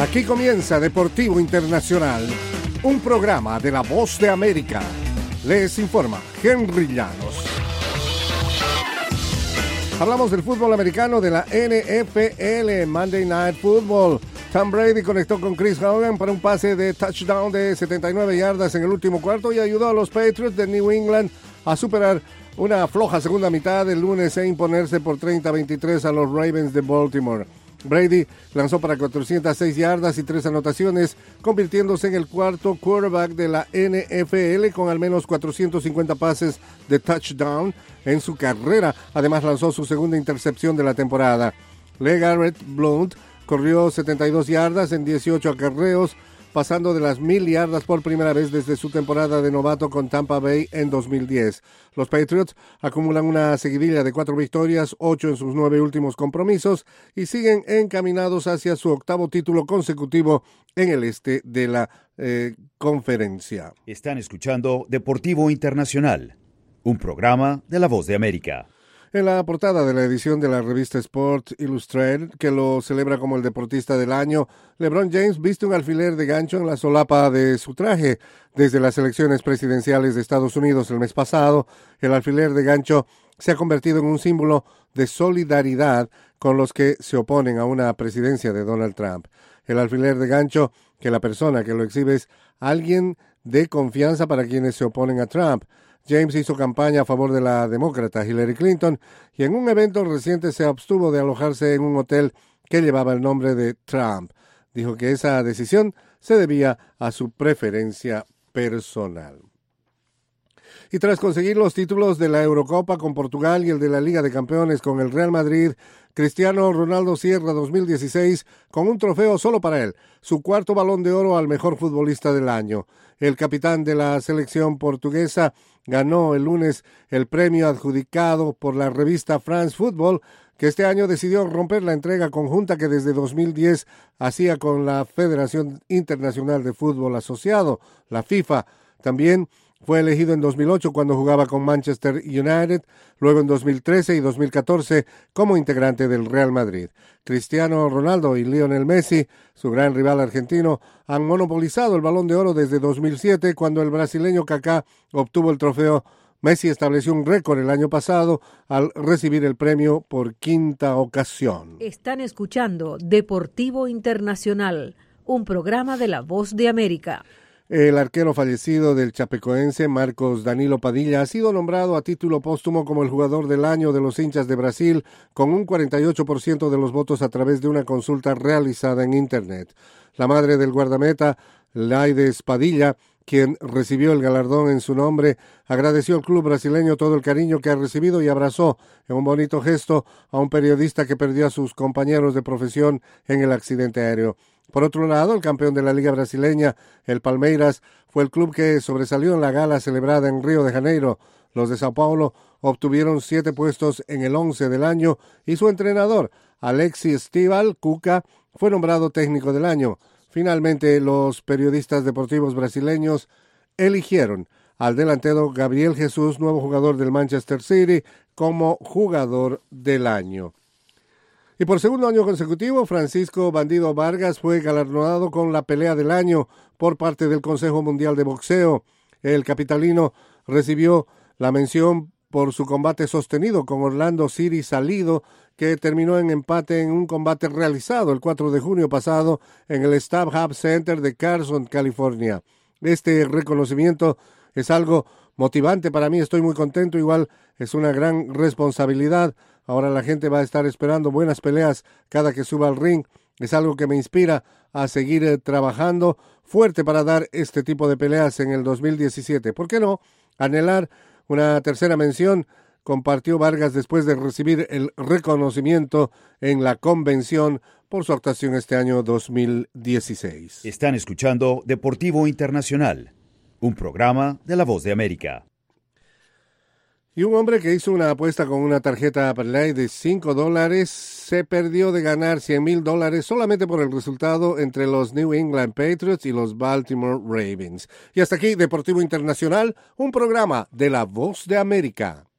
Aquí comienza Deportivo Internacional, un programa de La Voz de América. Les informa Henry Llanos. Hablamos del fútbol americano de la NFL, Monday Night Football. Tom Brady conectó con Chris Hogan para un pase de touchdown de 79 yardas en el último cuarto y ayudó a los Patriots de New England a superar una floja segunda mitad del lunes e imponerse por 30-23 a los Ravens de Baltimore. Brady lanzó para 406 yardas y 3 anotaciones, convirtiéndose en el cuarto quarterback de la NFL con al menos 450 pases de touchdown en su carrera. Además lanzó su segunda intercepción de la temporada. LeGarrette Blount corrió 72 yardas en 18 acarreos, pasando de las 1,000 yardas por primera vez desde su temporada de novato con Tampa Bay en 2010. Los Patriots acumulan una seguidilla de 4 victorias, 8 en sus 9 últimos compromisos y siguen encaminados hacia su 8º título consecutivo en el este de la conferencia. Están escuchando Deportivo Internacional, un programa de La Voz de América. En la portada de la edición de la revista Sports Illustrated, que lo celebra como el deportista del año, LeBron James viste un alfiler de gancho en la solapa de su traje. Desde las elecciones presidenciales de Estados Unidos el mes pasado, el alfiler de gancho se ha convertido en un símbolo de solidaridad con los que se oponen a una presidencia de Donald Trump. El alfiler de gancho, que la persona que lo exhibe es alguien de confianza para quienes se oponen a Trump. James hizo campaña a favor de la demócrata Hillary Clinton y en un evento reciente se abstuvo de alojarse en un hotel que llevaba el nombre de Trump. Dijo que esa decisión se debía a su preferencia personal. Y tras conseguir los títulos de la Eurocopa con Portugal y el de la Liga de Campeones con el Real Madrid, Cristiano Ronaldo cierra 2016 con un trofeo solo para él, su 4º Balón de Oro al mejor futbolista del año. El capitán de la selección portuguesa ganó el lunes el premio adjudicado por la revista France Football, que este año decidió romper la entrega conjunta que desde 2010 hacía con la Federación Internacional de Fútbol Asociado, la FIFA. También fue elegido en 2008 cuando jugaba con Manchester United, luego en 2013 y 2014 como integrante del Real Madrid. Cristiano Ronaldo y Lionel Messi, su gran rival argentino, han monopolizado el Balón de Oro desde 2007 cuando el brasileño Kaká obtuvo el trofeo. Messi estableció un récord el año pasado al recibir el premio por 5ª ocasión. Están escuchando Deportivo Internacional, un programa de La Voz de América. El arquero fallecido del chapecoense Marcos Danilo Padilla ha sido nombrado a título póstumo como el jugador del año de los hinchas de Brasil con un 48% de los votos a través de una consulta realizada en Internet. La madre del guardameta, Laides Padilla, quien recibió el galardón en su nombre, agradeció al club brasileño todo el cariño que ha recibido y abrazó en un bonito gesto a un periodista que perdió a sus compañeros de profesión en el accidente aéreo. Por otro lado, el campeón de la Liga Brasileña, el Palmeiras, fue el club que sobresalió en la gala celebrada en Río de Janeiro. Los de Sao Paulo obtuvieron 7 puestos en el 11 del año y su entrenador, Alexis Stival Cuca, fue nombrado técnico del año. Finalmente, los periodistas deportivos brasileños eligieron al delantero Gabriel Jesús, nuevo jugador del Manchester City, como jugador del año. Y por segundo año consecutivo, Francisco Bandido Vargas fue galardonado con la pelea del año por parte del Consejo Mundial de Boxeo. El capitalino recibió la mención por su combate sostenido con Orlando City Salido, que terminó en empate en un combate realizado el 4 de junio pasado en el StubHub Center de Carson, California. Este reconocimiento es algo motivante para mí, estoy muy contento, igual es una gran responsabilidad. Ahora la gente va a estar esperando buenas peleas cada que suba al ring. Es algo que me inspira a seguir trabajando fuerte para dar este tipo de peleas en el 2017. ¿Por qué no anhelar una tercera mención? Compartió Vargas después de recibir el reconocimiento en la convención por su actuación este año 2016. Están escuchando Deportivo Internacional, un programa de La Voz de América. Y un hombre que hizo una apuesta con una tarjeta Parlay de $5 se perdió de ganar $100,000 solamente por el resultado entre los New England Patriots y los Baltimore Ravens. Y hasta aquí Deportivo Internacional, un programa de La Voz de América.